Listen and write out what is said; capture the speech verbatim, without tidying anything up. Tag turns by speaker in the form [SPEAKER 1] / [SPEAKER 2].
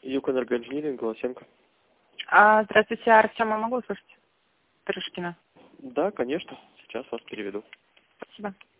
[SPEAKER 1] Югэнергоинжиниринг, Голосенко.
[SPEAKER 2] А, здравствуйте, Артема могу услышать? Трышкина.
[SPEAKER 1] Да, конечно. Сейчас вас переведу.
[SPEAKER 2] Спасибо.